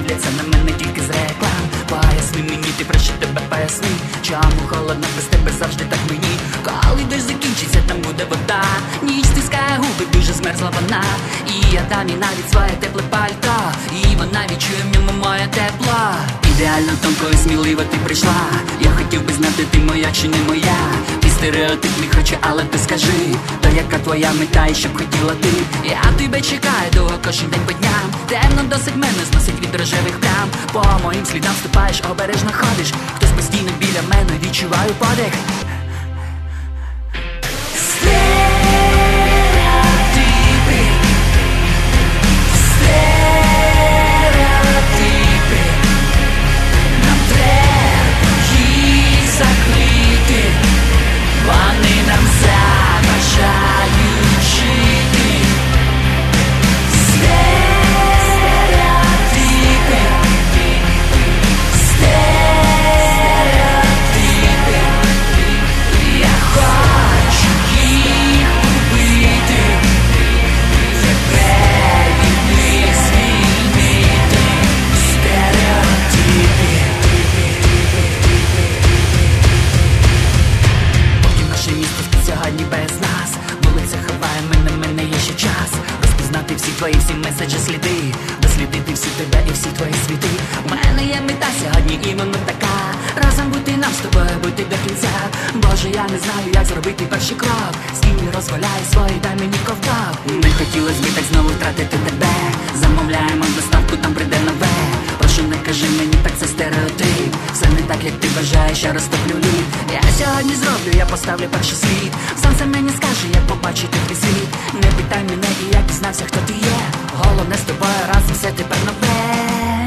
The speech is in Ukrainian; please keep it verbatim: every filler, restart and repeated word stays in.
дивляться на мене тільки з реклам. Поясни мені, ти прошу тебе поясни, чому холодно без тебе завжди так мені. Коли дощ закінчиться, там буде вода, ніч стискає губи, дуже змерзла вона. І я дам їй навіть своє тепле пальто, і вона відчує в ньому моє тепло. Ідеально тонко і сміливо ти прийшла. Я хотів би знати, ти моя чи не моя. Ти стереотипний хоче, але ти скажи, то яка твоя мета і що б хотіла ти? Я тебе чекаю довго кожен день по дням. Темно досить мене зносить від рожевих плям. По моїм слідам ступаєш, обережно ходиш. Хтось постійно біля мене, відчуваю подих. Сьогодні без нас вулиця ховає мене, мене є ще час розпізнати всі твої, всі меседжі, сліди, дослідити всі тебе і всі твої світи. У мене є мета сьогодні іменно така, разом бути нам з тобою, бути до кінця. Боже, я не знаю, як зробити перший крок, стіни розваляй свої, дай мені ковток. Не хотілось би так знову втратити тебе, замовляємо доставку, там прийде нове. Прошу, не кажи мені, так це стереотип, все не так, як ти бажаєш, я розтоплю лід. Я сьогодні зроблю, я поставлю перший слід. Сонце мені скаже, як побачити твій світ. Не питай мене, і я дізнався, хто ти є. Головне з тобою разом все тепер нове.